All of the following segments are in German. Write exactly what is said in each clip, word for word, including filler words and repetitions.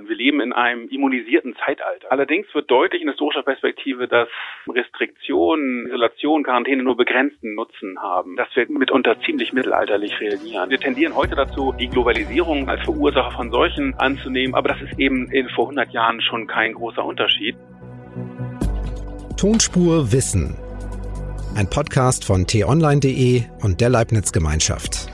können. Wir leben in einem immunisierten Zeitalter. Allerdings wird deutlich in historischer Perspektive, dass Restriktionen, Isolation, Quarantäne nur begrenzten Nutzen haben. Dass wir mitunter ziemlich mittelalterlich reagieren. Wir tendieren heute dazu, die Globalisierung als Verursacher von Seuchen anzunehmen, aber das ist eben in vor hundert Jahren schon kein großer Unterschied. Tonspur Wissen. Ein Podcast von t online punkt de und der Leibniz-Gemeinschaft.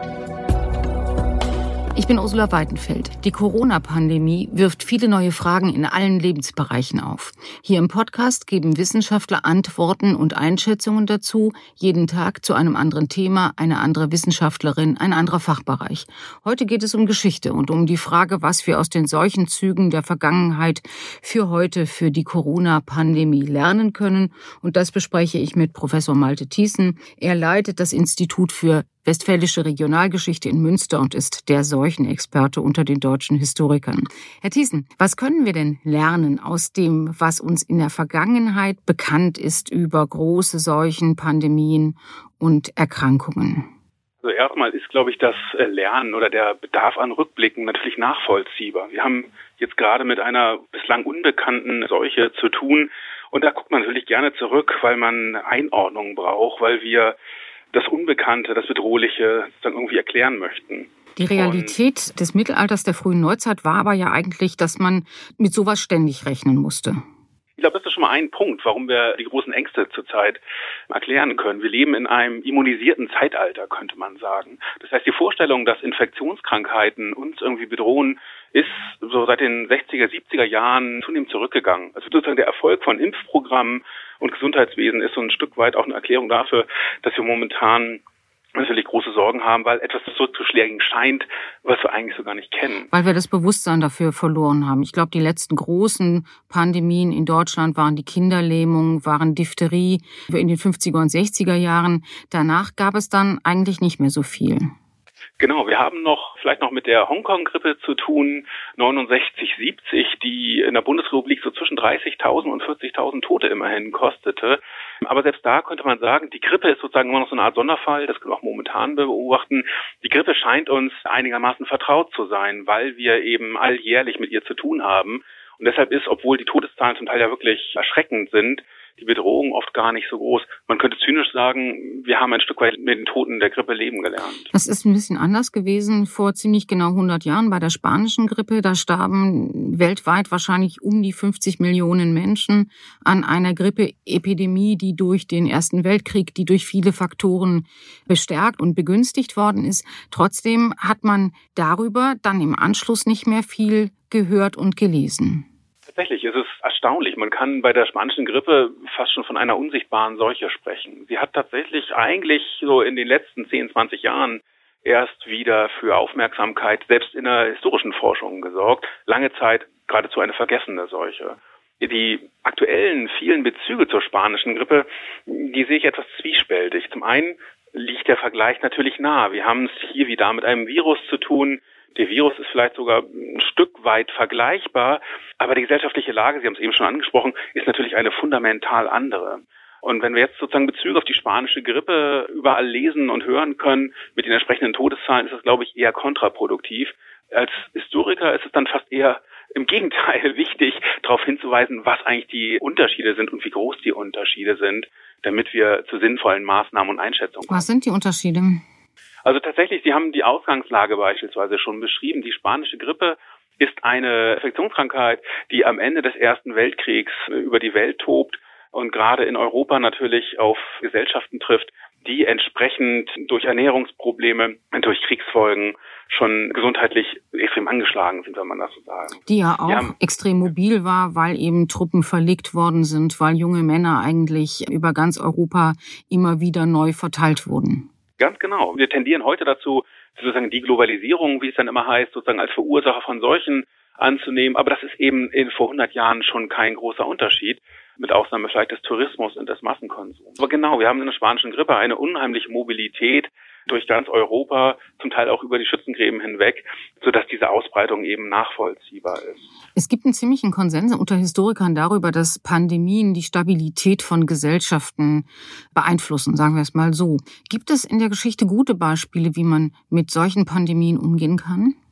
Ich bin Ursula Weidenfeld. Die Corona-Pandemie wirft viele neue Fragen in allen Lebensbereichen auf. Hier im Podcast geben Wissenschaftler Antworten und Einschätzungen dazu, jeden Tag zu einem anderen Thema, eine andere Wissenschaftlerin, ein anderer Fachbereich. Heute geht es um Geschichte und um die Frage, was wir aus den Seuchenzügen der Vergangenheit für heute, für die Corona-Pandemie lernen können. Und das bespreche ich mit Professor Malte Thiessen. Er leitet das Institut für Westfälische Regionalgeschichte in Münster und ist der Seuchenexperte unter den deutschen Historikern. Herr Thiessen, was können wir denn lernen aus dem, was uns in der Vergangenheit bekannt ist über große Seuchen, Pandemien und Erkrankungen? Also erstmal ist, glaube ich, das Lernen oder der Bedarf an Rückblicken natürlich nachvollziehbar. Wir haben jetzt gerade mit einer bislang unbekannten Seuche zu tun und da guckt man natürlich gerne zurück, weil man Einordnungen braucht, weil wir das Unbekannte, das Bedrohliche dann irgendwie erklären möchten. Die Realität Und des Mittelalters, der frühen Neuzeit war aber ja eigentlich, dass man mit sowas ständig rechnen musste. Ich glaube, das ist schon mal ein Punkt, warum wir die großen Ängste zurzeit erklären können. Wir leben in einem immunisierten Zeitalter, könnte man sagen. Das heißt, die Vorstellung, dass Infektionskrankheiten uns irgendwie bedrohen, ist so seit den sechziger, siebziger Jahren zunehmend zurückgegangen. Also sozusagen der Erfolg von Impfprogrammen und Gesundheitswesen ist so ein Stück weit auch eine Erklärung dafür, dass wir momentan natürlich große Sorgen haben, weil etwas zurückzuschlagen scheint, was wir eigentlich so gar nicht kennen. Weil wir das Bewusstsein dafür verloren haben. Ich glaube, die letzten großen Pandemien in Deutschland waren die Kinderlähmung, waren Diphtherie in den fünfziger und sechziger Jahren. Danach gab es dann eigentlich nicht mehr so viel. Genau, wir haben noch vielleicht noch mit der Hongkong-Grippe zu tun, neunundsechzig, siebzig, die in der Bundesrepublik so zwischen dreißigtausend und vierzigtausend Tote immerhin kostete. Aber selbst da könnte man sagen, die Grippe ist sozusagen immer noch so eine Art Sonderfall, das können wir auch momentan beobachten. Die Grippe scheint uns einigermaßen vertraut zu sein, weil wir eben alljährlich mit ihr zu tun haben. Und deshalb ist, obwohl die Todeszahlen zum Teil ja wirklich erschreckend sind, die Bedrohung oft gar nicht so groß. Man könnte zynisch sagen, wir haben ein Stück weit mit den Toten der Grippe leben gelernt. Das ist ein bisschen anders gewesen vor ziemlich genau hundert Jahren bei der spanischen Grippe. Da starben weltweit wahrscheinlich um die fünfzig Millionen Menschen an einer Grippeepidemie, die durch den Ersten Weltkrieg, die durch viele Faktoren bestärkt und begünstigt worden ist. Trotzdem hat man darüber dann im Anschluss nicht mehr viel gehört und gelesen. Tatsächlich ist es erstaunlich. Man kann bei der spanischen Grippe fast schon von einer unsichtbaren Seuche sprechen. Sie hat tatsächlich eigentlich so in den letzten zehn, zwanzig Jahren erst wieder für Aufmerksamkeit, selbst in der historischen Forschung gesorgt. Lange Zeit geradezu eine vergessene Seuche. Die aktuellen vielen Bezüge zur spanischen Grippe, die sehe ich etwas zwiespältig. Zum einen liegt der Vergleich natürlich nahe. Wir haben es hier wie da mit einem Virus zu tun. Der Virus ist vielleicht sogar ein Stück weit vergleichbar, aber die gesellschaftliche Lage, Sie haben es eben schon angesprochen, ist natürlich eine fundamental andere. Und wenn wir jetzt sozusagen Bezüge auf die spanische Grippe überall lesen und hören können, mit den entsprechenden Todeszahlen, ist das, glaube ich, eher kontraproduktiv. Als Historiker ist es dann fast eher im Gegenteil wichtig, darauf hinzuweisen, was eigentlich die Unterschiede sind und wie groß die Unterschiede sind, damit wir zu sinnvollen Maßnahmen und Einschätzungen kommen. Was sind die Unterschiede? Also tatsächlich, Sie haben die Ausgangslage beispielsweise schon beschrieben. Die spanische Grippe ist eine Infektionskrankheit, die am Ende des Ersten Weltkriegs über die Welt tobt und gerade in Europa natürlich auf Gesellschaften trifft, die entsprechend durch Ernährungsprobleme, durch Kriegsfolgen schon gesundheitlich extrem angeschlagen sind, wenn man das so sagen. Die ja auch ja. extrem mobil war, weil eben Truppen verlegt worden sind, weil junge Männer eigentlich über ganz Europa immer wieder neu verteilt wurden. Ganz genau. Wir tendieren heute dazu, sozusagen die Globalisierung, wie es dann immer heißt, sozusagen als Verursacher von Seuchen anzunehmen. Aber das ist eben in vor hundert Jahren schon kein großer Unterschied, mit Ausnahme vielleicht des Tourismus und des Massenkonsums. Aber genau, wir haben in der spanischen Grippe eine unheimliche Mobilität durch ganz Europa, zum Teil auch über die Schützengräben hinweg, sodass diese Ausbreitung eben nachvollziehbar ist. Es gibt einen ziemlichen Konsens unter Historikern darüber, dass Pandemien die Stabilität von Gesellschaften beeinflussen, sagen wir es mal so. Gibt es in der Geschichte gute Beispiele, wie man mit solchen Pandemien umgehen kann?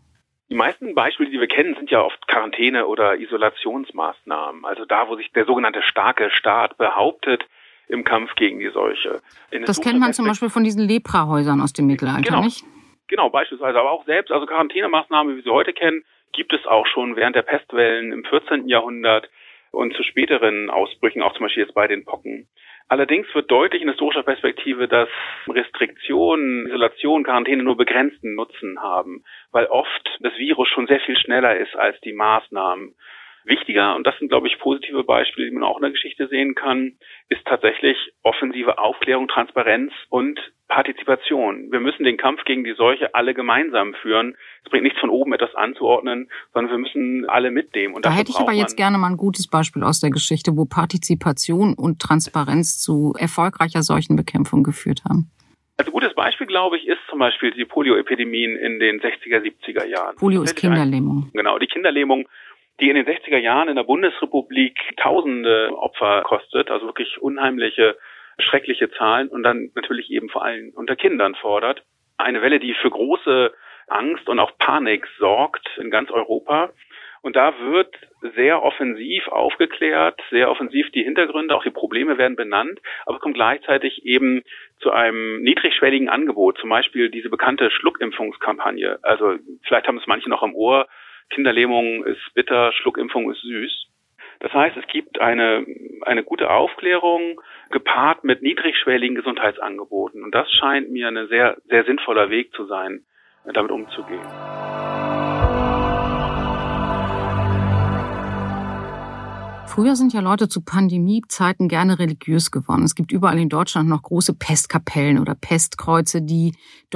Die meisten Beispiele, die wir kennen, sind ja oft Quarantäne- oder Isolationsmaßnahmen. Also da, wo sich der sogenannte starke Staat behauptet im Kampf gegen die Seuche. In das kennt man zum Beispiel von diesen Leprahäusern aus dem Mittelalter, genau. nicht? Genau, beispielsweise. Aber auch selbst, also Quarantänemaßnahmen, wie wir sie heute kennen, gibt es auch schon während der Pestwellen im vierzehnten Jahrhundert und zu späteren Ausbrüchen, auch zum Beispiel jetzt bei den Pocken. Allerdings wird deutlich in historischer Perspektive, dass Restriktionen, Isolation, Quarantäne nur begrenzten Nutzen haben, weil oft das Virus schon sehr viel schneller ist als die Maßnahmen. Wichtiger, und das sind, glaube ich, positive Beispiele, die man auch in der Geschichte sehen kann, ist tatsächlich offensive Aufklärung, Transparenz und Partizipation. Wir müssen den Kampf gegen die Seuche alle gemeinsam führen. Es bringt nichts von oben etwas anzuordnen, sondern wir müssen alle mitnehmen. Und da hätte ich aber jetzt gerne mal ein gutes Beispiel aus der Geschichte, wo Partizipation und Transparenz zu erfolgreicher Seuchenbekämpfung geführt haben. Also ein gutes Beispiel, glaube ich, ist zum Beispiel die Polioepidemien in den sechziger, siebziger Jahren. Polio ist Kinderlähmung. Ein, genau, die Kinderlähmung, die in den sechziger Jahren in der Bundesrepublik tausende Opfer kostet, also wirklich unheimliche, schreckliche Zahlen und dann natürlich eben vor allem unter Kindern fordert. Eine Welle, die für große Angst und auch Panik sorgt in ganz Europa. Und da wird sehr offensiv aufgeklärt, sehr offensiv die Hintergründe, auch die Probleme werden benannt, aber es kommt gleichzeitig eben zu einem niedrigschwelligen Angebot, zum Beispiel diese bekannte Schluckimpfungskampagne. Also vielleicht haben es manche noch am Ohr, Kinderlähmung ist bitter, Schluckimpfung ist süß. Das heißt, es gibt eine eine gute Aufklärung gepaart mit niedrigschwelligen Gesundheitsangeboten. Und das scheint mir ein sehr, sehr sinnvoller Weg zu sein, damit umzugehen. Früher sind ja Leute zu Pandemiezeiten gerne religiös geworden. Es gibt überall in Deutschland noch große Pestkapellen oder Pestkreuze, die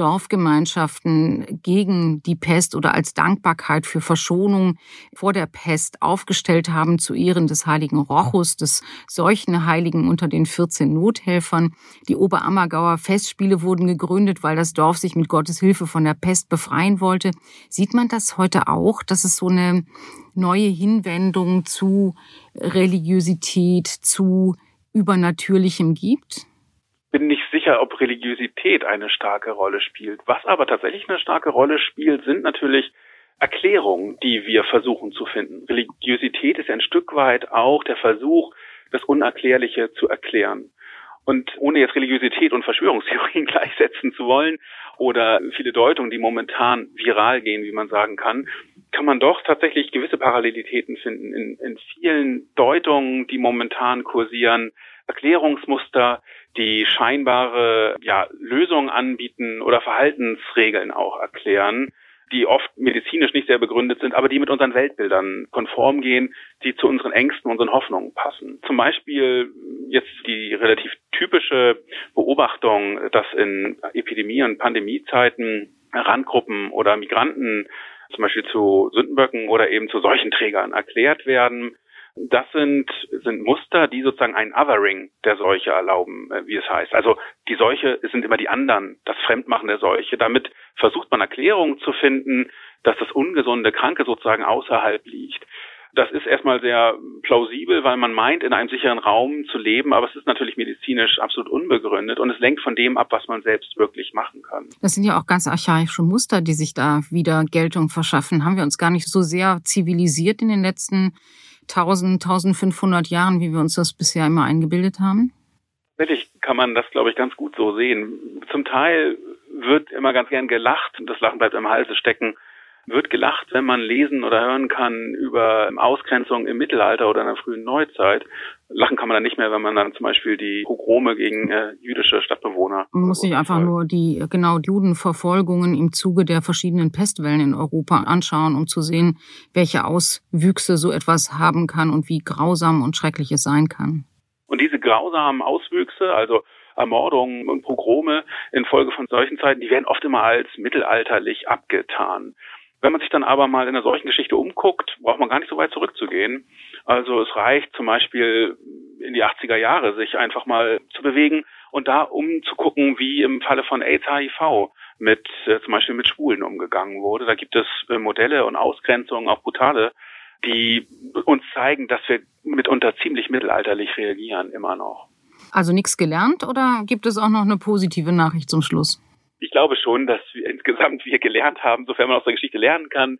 Dorfgemeinschaften gegen die Pest oder als Dankbarkeit für Verschonung vor der Pest aufgestellt haben zu Ehren des heiligen Rochus, des Seuchenheiligen unter den vierzehn Nothelfern. Die Oberammergauer Festspiele wurden gegründet, weil das Dorf sich mit Gottes Hilfe von der Pest befreien wollte. Sieht man das heute auch, dass es so eine neue Hinwendung zu Religiosität, zu Übernatürlichem gibt? Ich bin nicht sicher, ob Religiosität eine starke Rolle spielt. Was aber tatsächlich eine starke Rolle spielt, sind natürlich Erklärungen, die wir versuchen zu finden. Religiosität ist ja ein Stück weit auch der Versuch, das Unerklärliche zu erklären. Und ohne jetzt Religiosität und Verschwörungstheorien gleichsetzen zu wollen oder viele Deutungen, die momentan viral gehen, wie man sagen kann, kann man doch tatsächlich gewisse Parallelitäten finden in, in vielen Deutungen, die momentan kursieren, Erklärungsmuster, die scheinbare ja, Lösungen anbieten oder Verhaltensregeln auch erklären, die oft medizinisch nicht sehr begründet sind, aber die mit unseren Weltbildern konform gehen, die zu unseren Ängsten, unseren Hoffnungen passen. Zum Beispiel jetzt die relativ typische Beobachtung, dass in Epidemie- und Pandemiezeiten Randgruppen oder Migranten zum Beispiel zu Sündenböcken oder eben zu Seuchenträgern erklärt werden. Das sind, sind Muster, die sozusagen ein Othering der Seuche erlauben, wie es heißt. Also die Seuche sind immer die anderen, das Fremdmachen der Seuche. Damit versucht man Erklärungen zu finden, dass das ungesunde Kranke sozusagen außerhalb liegt. Das ist erstmal sehr plausibel, weil man meint, in einem sicheren Raum zu leben, aber es ist natürlich medizinisch absolut unbegründet und es lenkt von dem ab, was man selbst wirklich machen kann. Das sind ja auch ganz archaische Muster, die sich da wieder Geltung verschaffen. Haben wir uns gar nicht so sehr zivilisiert in den letzten tausend, tausendfünfhundert Jahren, wie wir uns das bisher immer eingebildet haben? Tatsächlich kann man das, glaube ich, ganz gut so sehen. Zum Teil wird immer ganz gern gelacht, das Lachen bleibt im Halse stecken, wird gelacht, wenn man lesen oder hören kann über Ausgrenzung im Mittelalter oder in der frühen Neuzeit. Lachen kann man dann nicht mehr, wenn man dann zum Beispiel die Pogrome gegen äh, jüdische Stadtbewohner... Man muss sich einfach nur die genau Judenverfolgungen im Zuge der verschiedenen Pestwellen in Europa anschauen, um zu sehen, welche Auswüchse so etwas haben kann und wie grausam und schrecklich es sein kann. Und diese grausamen Auswüchse, also Ermordungen und Pogrome infolge von solchen Zeiten, die werden oft immer als mittelalterlich abgetan. Wenn man sich dann aber mal in der solchen Geschichte umguckt, braucht man gar nicht so weit zurückzugehen. Also es reicht zum Beispiel in die achtziger Jahre, sich einfach mal zu bewegen und da umzugucken, wie im Falle von AIDS, H I V mit äh, zum Beispiel mit Schwulen umgegangen wurde. Da gibt es äh, Modelle und Ausgrenzungen, auch brutale, die uns zeigen, dass wir mitunter ziemlich mittelalterlich reagieren, immer noch. Also nichts gelernt oder gibt es auch noch eine positive Nachricht zum Schluss? Ich glaube schon, dass wir insgesamt wir gelernt haben, sofern man aus der Geschichte lernen kann.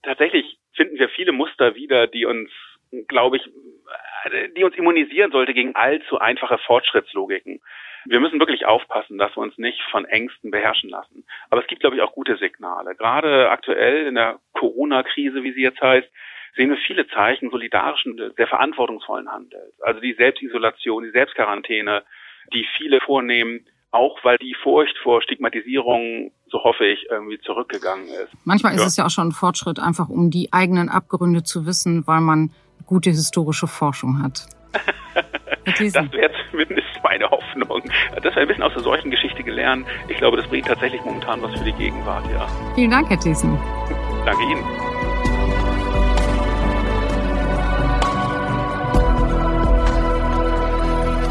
tatsächlich finden wir viele Muster wieder, die uns, glaube ich, die uns immunisieren sollte gegen allzu einfache Fortschrittslogiken. Wir müssen wirklich aufpassen, dass wir uns nicht von Ängsten beherrschen lassen. Aber es gibt, glaube ich, auch gute Signale. Gerade aktuell in der Corona-Krise, wie sie jetzt heißt, sehen wir viele Zeichen solidarischen, sehr verantwortungsvollen Handels. Also die Selbstisolation, die Selbstquarantäne, die viele vornehmen, auch weil die Furcht vor Stigmatisierung, so hoffe ich, irgendwie zurückgegangen ist. Manchmal ist ja. es ja auch schon ein Fortschritt, einfach um die eigenen Abgründe zu wissen, weil man gute historische Forschung hat. Das wäre zumindest meine Hoffnung. Das wäre ein bisschen aus der Seuchengeschichte gelernt. Ich glaube, das bringt tatsächlich momentan was für die Gegenwart, ja. Vielen Dank, Herr Thiessen. Danke Ihnen.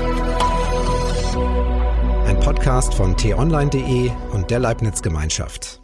Ein Podcast von t online punkt de und der Leibniz Gemeinschaft.